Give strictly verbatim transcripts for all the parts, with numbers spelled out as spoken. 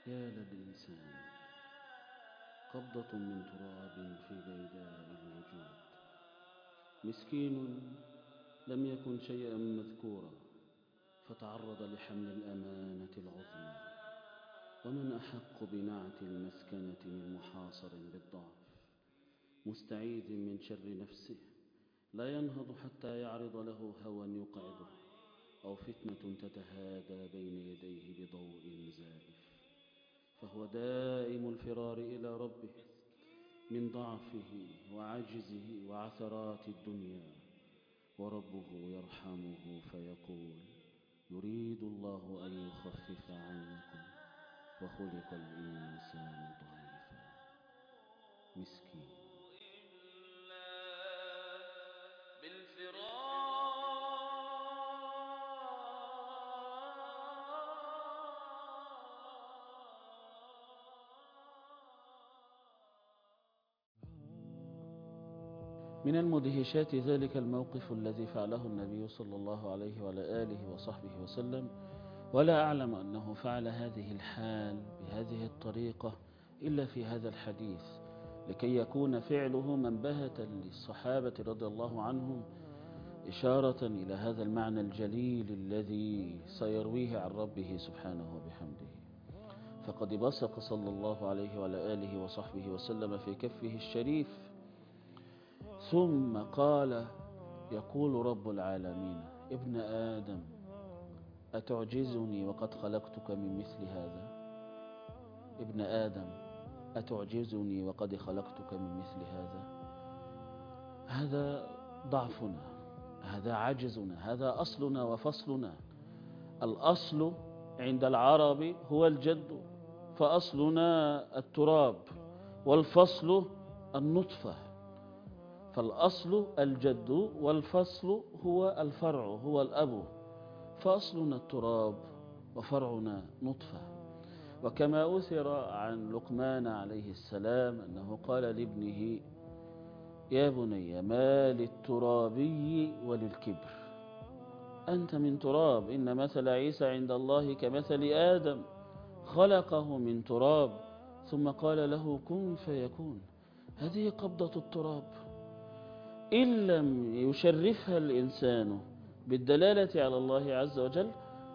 يا للإنسان قبضة من تراب في بيداء الوجود، مسكين لم يكن شيئا مذكورا فتعرض لحمل الأمانة العظمى. ومن أحق بنعت المسكنة من محاصر بالضعف، مستعيذ من شر نفسه، لا ينهض حتى يعرض له هوى يقعده، أو فتنة تتهادى بين يديه بضوء زائف. فهو دائم الفرار إلى ربه من ضعفه وعجزه وعثرات الدنيا، وربه يرحمه فيقول: يريد الله أن يخفف عنكم وخلق الإنسان ضعيفا. مسكين. من المدهشات ذلك الموقف الذي فعله النبي صلى الله عليه وعلى آله وصحبه وسلم، ولا أعلم أنه فعل هذه الحال بهذه الطريقة إلا في هذا الحديث، لكي يكون فعله منبهة للصحابة رضي الله عنهم، إشارة إلى هذا المعنى الجليل الذي سيرويه عن ربه سبحانه وبحمده. فقد بصق صلى الله عليه وعلى آله وصحبه وسلم في كفه الشريف، ثم قال: يقول رب العالمين: ابن آدم، أتعجزني وقد خلقتك من مثل هذا؟ ابن آدم، أتعجزني وقد خلقتك من مثل هذا؟ هذا ضعفنا، هذا عجزنا، هذا أصلنا وفصلنا. الأصل عند العرب هو الجد، فأصلنا التراب، والفصل النطفة. فالأصل الجد والفصل هو الفرع، هو الأب. فأصلنا التراب وفرعنا نطفة. وكما أثر عن لقمان عليه السلام أنه قال لابنه: يا بني، ما للترابي وللكبر؟ أنت من تراب، إن مثل عيسى عند الله كمثل آدم، خلقه من تراب ثم قال له كن فيكون. هذه قبضة التراب، إن لم يشرفها الإنسان بالدلالة على الله عز وجل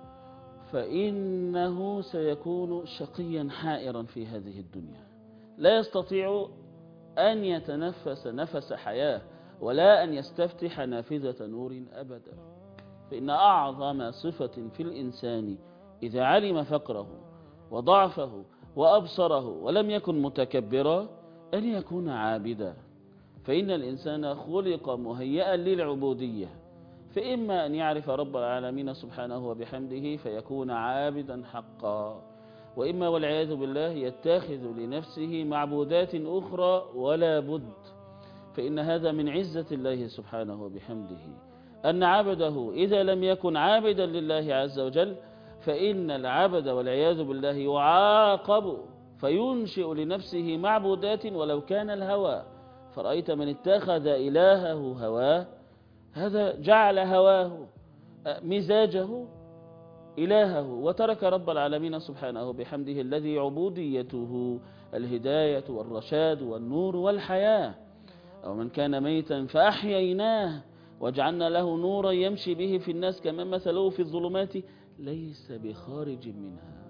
فإنه سيكون شقيا حائرا في هذه الدنيا، لا يستطيع أن يتنفس نفس حياة ولا أن يستفتح نافذة نور أبدا. فإن أعظم صفة في الإنسان إذا علم فقره وضعفه وأبصره ولم يكن متكبرا أن يكون عابدا. فإن الإنسان خلق مهيئا للعبودية، فإما أن يعرف رب العالمين سبحانه وبحمده فيكون عابدا حقا، وإما والعياذ بالله يتخذ لنفسه معبودات أخرى ولا بد. فإن هذا من عزة الله سبحانه وبحمده، أن عبده إذا لم يكن عابدا لله عز وجل فإن العبد والعياذ بالله يعاقب فينشئ لنفسه معبودات ولو كان الهوى. فرأيت من اتخذ إلهه هواه، هذا جعل هواه مزاجه إلهه وترك رب العالمين سبحانه بحمده الذي عبوديته الهداية والرشاد والنور والحياة. أو من كان ميتا فأحييناه وجعلنا له نورا يمشي به في الناس كمن مثله في الظلمات ليس بخارج منها.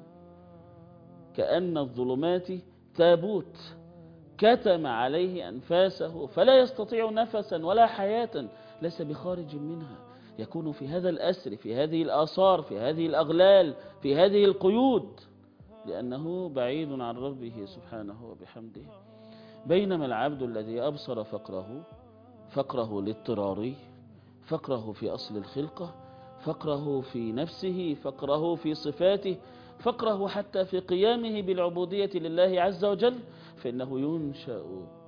كأن الظلمات تابوت كتم عليه أنفاسه فلا يستطيع نفسا ولا حياة، ليس بخارج منها. يكون في هذا الأسر، في هذه الآثار، في هذه الأغلال، في هذه القيود، لأنه بعيد عن ربه سبحانه وبحمده. بينما العبد الذي أبصر فقره، فقره الاضطراري، فقره في أصل الخلقة، فقره في نفسه، فقره في صفاته، فقره حتى في قيامه بالعبودية لله عز وجل، فإنه ينشأ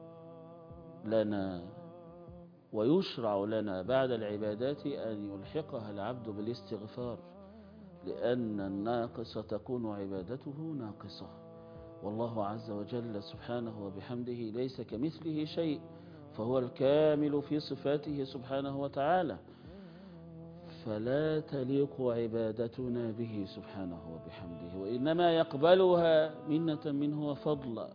لنا ويشرع لنا بعد العبادات أن يلحقها العبد بالاستغفار، لأن الناقصة تكون عبادته ناقصة. والله عز وجل سبحانه وبحمده ليس كمثله شيء، فهو الكامل في صفاته سبحانه وتعالى. فلا تليق عبادتنا به سبحانه وبحمده، وإنما يقبلها منة منه وفضلا،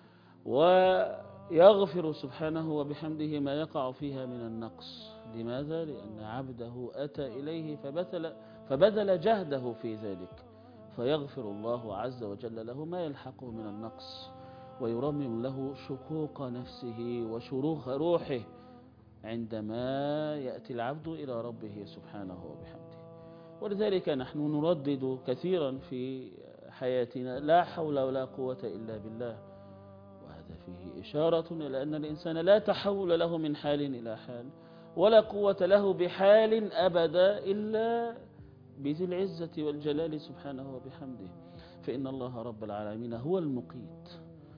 ويغفر سبحانه وبحمده ما يقع فيها من النقص. لماذا؟ لأن عبده أتى إليه فبذل, فبذل جهده في ذلك، فيغفر الله عز وجل له ما يلحقه من النقص، ويرمم له شقوق نفسه وشروخ روحه عندما يأتي العبد إلى ربه سبحانه وبحمده. ولذلك نحن نردد كثيرا في حياتنا: لا حول ولا قوة إلا بالله. وهذا فيه إشارة إلى أن الإنسان لا تحول له من حال إلى حال، ولا قوة له بحال أبدا إلا بذي العزة والجلال سبحانه وبحمده. فإن الله رب العالمين هو المقيت،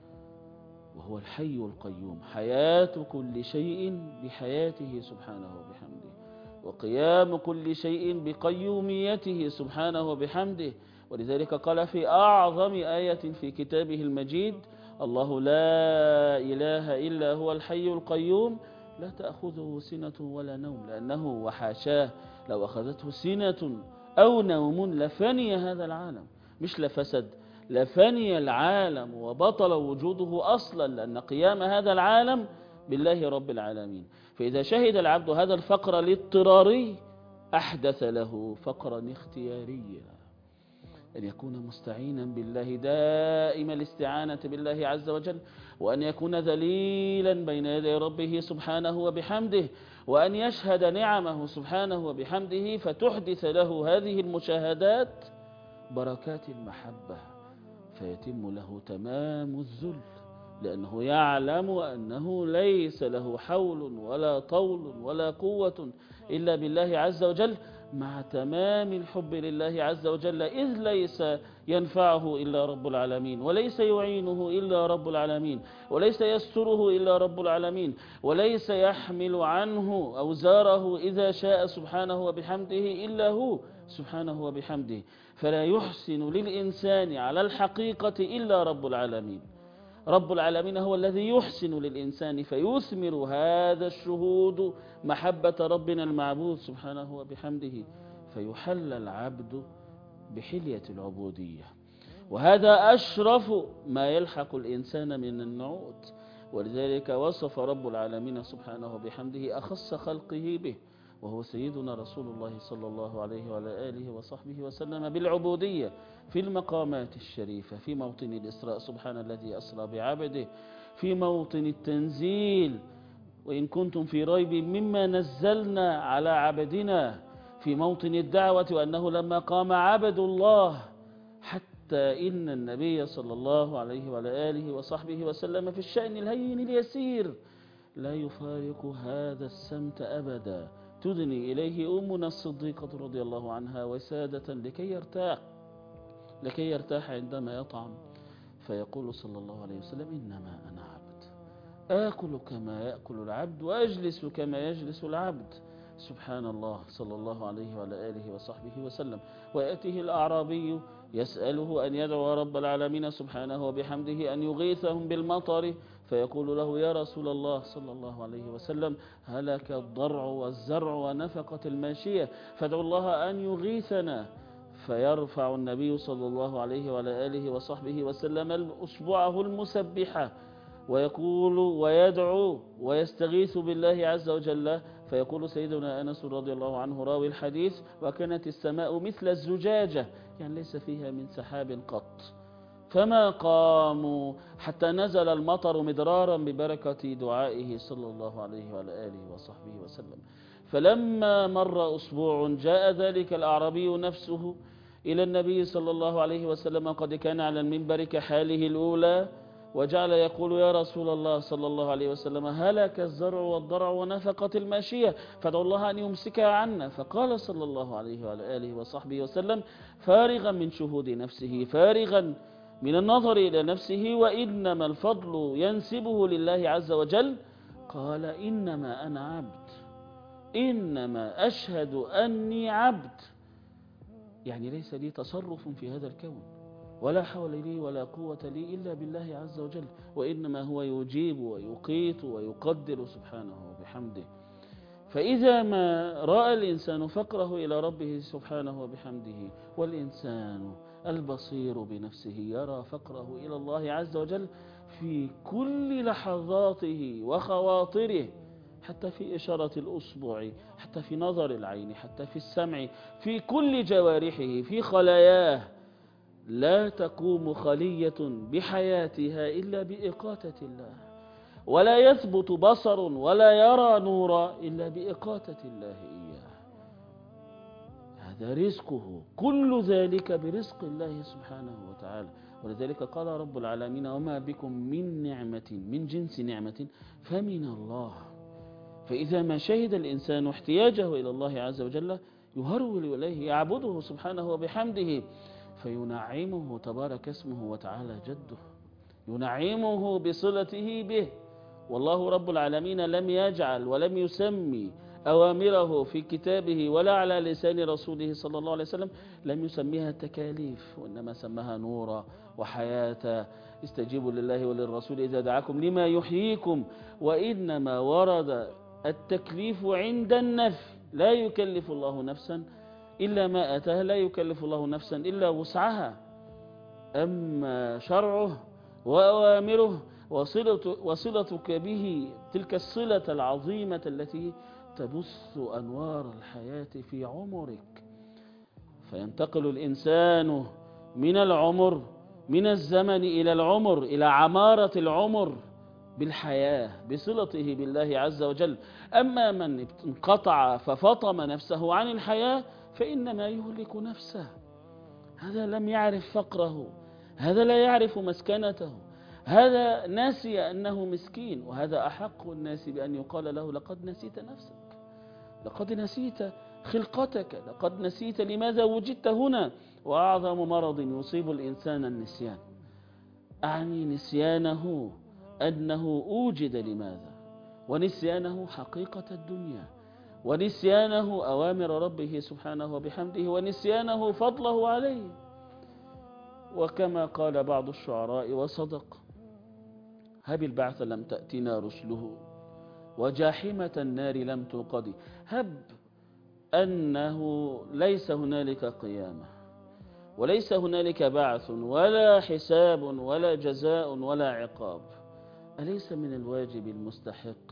وهو الحي القيوم، حياة كل شيء بحياته سبحانه وبحمده، وقيام كل شيء بقيوميته سبحانه وبحمده. ولذلك قال في أعظم آية في كتابه المجيد: الله لا إله إلا هو الحي القيوم لا تأخذه سنة ولا نوم. لأنه وحاشاه لو أخذته سنة أو نوم لفني هذا العالم، مش لفسد، لفني العالم وبطل وجوده أصلا، لأن قيام هذا العالم بالله رب العالمين. فإذا شهد العبد هذا الفقر الاضطراري أحدث له فقرا اختياريا، أن يكون مستعينا بالله، دائما الاستعانة بالله عز وجل، وأن يكون ذليلا بين يدي ربه سبحانه وبحمده، وأن يشهد نعمه سبحانه وبحمده فتحدث له هذه المشاهدات بركات المحبة، فيتم له تمام الذل، لأنه يعلم أنه ليس له حول ولا طول ولا قوة إلا بالله عز وجل، مع تمام الحب لله عز وجل، إذ ليس ينفعه إلا رب العالمين، وليس يعينه إلا رب العالمين، وليس يستره إلا رب العالمين، وليس يحمل عنه أوزاره إذا شاء سبحانه وبحمده إلا هو سبحانه وبحمده. فلا يحسن للإنسان على الحقيقة إلا رب العالمين. رب العالمين هو الذي يحسن للإنسان فيثمر هذا الشهود محبة ربنا المعبود سبحانه وبحمده، فيحل العبد بحلية العبودية. وهذا أشرف ما يلحق الإنسان من النعوت. ولذلك وصف رب العالمين سبحانه وبحمده أخص خلقه به، وهو سيدنا رسول الله صلى الله عليه وعلى آله وصحبه وسلم بالعبودية في المقامات الشريفة، في موطن الإسراء سبحان الذي أسرى بعبده، في موطن التنزيل وإن كنتم في ريب مما نزلنا على عبدنا، في موطن الدعوة وأنه لما قام عبد الله حتى إن النبي صلى الله عليه وعلى آله وصحبه وسلم في الشأن الهين اليسير لا يفارق هذا السمت أبدا، تدني إليه أمنا الصديقة رضي الله عنها وسادة لكي يرتاح لكي يرتاح عندما يطعم، فيقول صلى الله عليه وسلم: إنما أنا عبد، آكل كما يأكل العبد وأجلس كما يجلس العبد. سبحان الله صلى الله عليه وعلى آله وصحبه وسلم. ويأتيه الأعرابي يسأله أن يدعو رب العالمين سبحانه وبحمده أن يغيثهم بالمطر، فيقول له: يا رسول الله صلى الله عليه وسلم هلك الضرع والزرع ونفقة الماشية، فادعوا الله أن يغيثنا. فيرفع النبي صلى الله عليه وعلى آله وصحبه وسلم أصبعه المسبحة ويقول ويدعو ويستغيث بالله عز وجل، فيقول سيدنا أنس رضي الله عنه راوي الحديث: وكانت السماء مثل الزجاجة، يعني ليس فيها من سحاب قط، فما قاموا حتى نزل المطر مدرارا ببركة دعائه صلى الله عليه وعلى آله وصحبه وسلم. فلما مر أسبوع جاء ذلك الأعرابي نفسه إلى النبي صلى الله عليه وسلم قد كان على المنبر كحاله الأولى، وجعل يقول: يا رسول الله صلى الله عليه وسلم هلك الزرع والضرع ونفقة الماشية، فادعوا الله أن يمسكها عنا. فقال صلى الله عليه وعلى آله وصحبه وسلم فارغا من شهود نفسه، فارغا من النظر إلى نفسه: وإنما الفضل ينسبه لله عز وجل. قال: إنما أنا عبد، إنما أشهد أني عبد، يعني ليس لي تصرف في هذا الكون، ولا حول لي ولا قوة لي إلا بالله عز وجل، وإنما هو يجيب ويقيت ويقدر سبحانه وبحمده. فإذا ما رأى الإنسان فقره إلى ربه سبحانه وبحمده، والإنسان البصير بنفسه يرى فقره إلى الله عز وجل في كل لحظاته وخواطره، حتى في إشارة الأصبع، حتى في نظر العين، حتى في السمع، في كل جوارحه، في خلاياه. لا تقوم خلية بحياتها إلا بإقاتة الله، ولا يثبت بصر ولا يرى نورا إلا بإقاتة الله إياه. هذا رزقه، كل ذلك برزق الله سبحانه وتعالى. ولذلك قال رب العالمين: وما بكم من نعمة من جنس نعمة فمن الله. فإذا ما شهد الإنسان احتياجه إلى الله عز وجل يهرول إليه، يعبده سبحانه وبحمده، فينعمه تبارك اسمه وتعالى جده، ينعمه بصلته به. والله رب العالمين لم يجعل ولم يسمي أوامره في كتابه ولا على لسان رسوله صلى الله عليه وسلم، لم يسميها تكاليف، وإنما سماها نورا وحياة. استجيبوا لله وللرسول إذا دعاكم لما يحييكم. وإنما ورد التكليف عند النفي، لا يكلف الله نفسا إلا ما أتاها، لا يكلف الله نفسا إلا وسعها. أما شرعه وأوامره وصلة وصلتك به، تلك الصلة العظيمة التي تبث أنوار الحياة في عمرك، فينتقل الإنسان من العمر، من الزمن إلى العمر، إلى عمارة العمر بالحياة، بصلته بالله عز وجل. أما من انقطع ففطم نفسه عن الحياة فإنما يهلك نفسه. هذا لم يعرف فقره، هذا لا يعرف مسكنته، هذا ناسي أنه مسكين. وهذا أحق الناس بأن يقال له: لقد نسيت نفسك، لقد نسيت خلقتك، لقد نسيت لماذا وجدت هنا. وأعظم مرض يصيب الإنسان النسيان، أعني نسيانه أنه أوجد لماذا، ونسيانه حقيقة الدنيا، ونسيانه أوامر ربه سبحانه وبحمده، ونسيانه فضله عليه. وكما قال بعض الشعراء وصدق: هب البعث لم تأتنا رسله، وجاحمة النار لم توقد. هب أنه ليس هنالك قيامة، وليس هنالك بعث ولا حساب ولا جزاء ولا عقاب. أليس من الواجب المستحق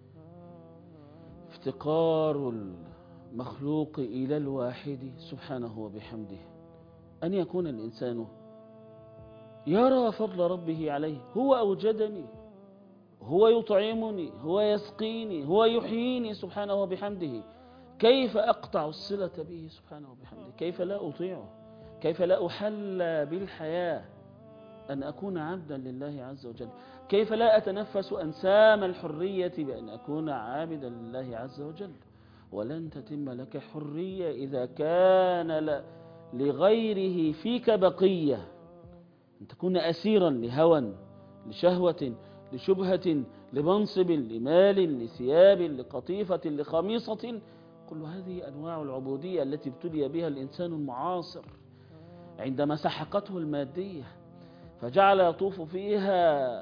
افتقار المخلوق إلى الواحد سبحانه وبحمده، أن يكون الإنسان يرى فضل ربه عليه؟ هو أوجدني، هو يطعمني، هو يسقيني، هو يحييني سبحانه وبحمده. كيف أقطع الصلة به سبحانه وبحمده؟ كيف لا أطيعه؟ كيف لا أحلى بالحياة أن أكون عبدا لله عز وجل؟ كيف لا أتنفس أنسام الحرية بأن أكون عابدا لله عز وجل؟ ولن تتم لك حرية إذا كان لغيره فيك بقية، أن تكون أسيرا لهوى، لشهوة، لشبهة، لمنصب، لمال، لثياب، لقطيفة، لخميصة. كل هذه أنواع العبودية التي ابتلي بها الإنسان المعاصر عندما سحقته المادية، فجعل يطوف فيها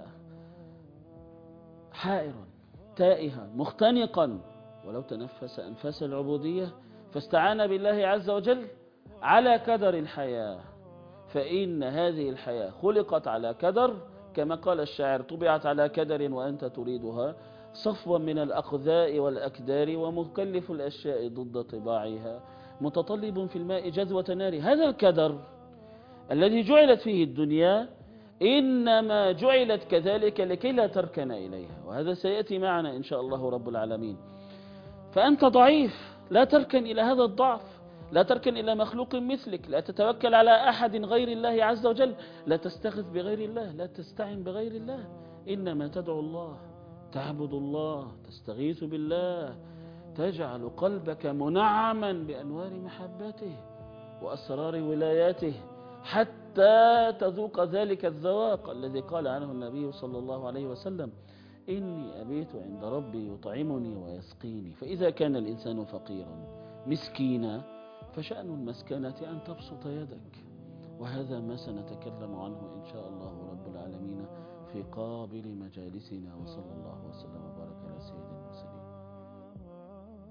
حائرا تائها مختنقا، ولو تنفس أنفاس العبودية فاستعان بالله عز وجل على كدر الحياة، فإن هذه الحياة خلقت على كدر، كما قال الشاعر: طبعت على كدر وأنت تريدها، صفوا من الأقذاء والأكدار، ومكلف الأشياء ضد طباعها، متطلب في الماء جذوة نار. هذا الكدر الذي جعلت فيه الدنيا إنما جعلت كذلك لكي لا تركن إليها، وهذا سيأتي معنا إن شاء الله رب العالمين. فأنت ضعيف، لا تركن إلى هذا الضعف، لا تركن إلى مخلوق مثلك، لا تتوكل على أحد غير الله عز وجل، لا تستغث بغير الله، لا تستعن بغير الله، إنما تدعو الله، تعبد الله، تستغيث بالله، تجعل قلبك منعما بأنوار محبته وأسرار ولاياته، حتى تذوق ذلك الذواق الذي قال عنه النبي صلى الله عليه وسلم: إني أبيت عند ربي يطعمني ويسقيني. فإذا كان الإنسان فقيرا مسكينا فشأن المسكنة أن تبسط يدك، وهذا ما سنتكلم عنه إن شاء الله رب العالمين في قابل مجالسنا. وصلى الله وسلم وبارك على سيدنا المرسلين.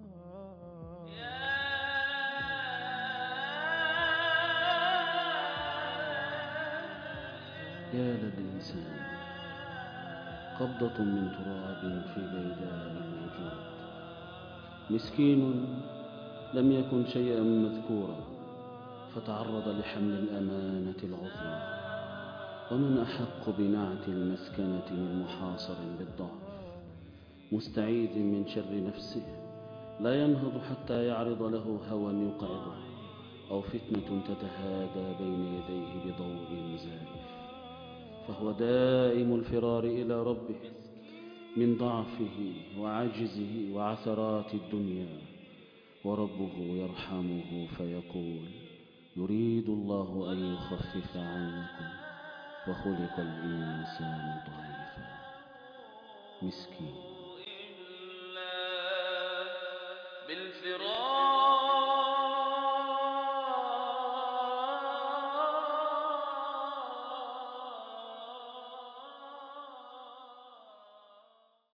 يا للإنسان قبضة من تراب في بيداء الوجود، مسكين لم يكن شيئا مذكورا فتعرض لحمل الأمانة العظمى. ومن أحق بنعت المسكنة من محاصر بالضعف، مستعيذ من شر نفسه لا ينهض حتى يعرض له هوى يقعده أو فتنة تتهادى بين يديه بضوء زائف، فهو دائم الفرار إلى ربه من ضعفه وعجزه وعثرات الدنيا، وربه يرحمه فيقول: يريد الله أن يخفف عنكم وخلق الإنسان ضعيفا. مسكين.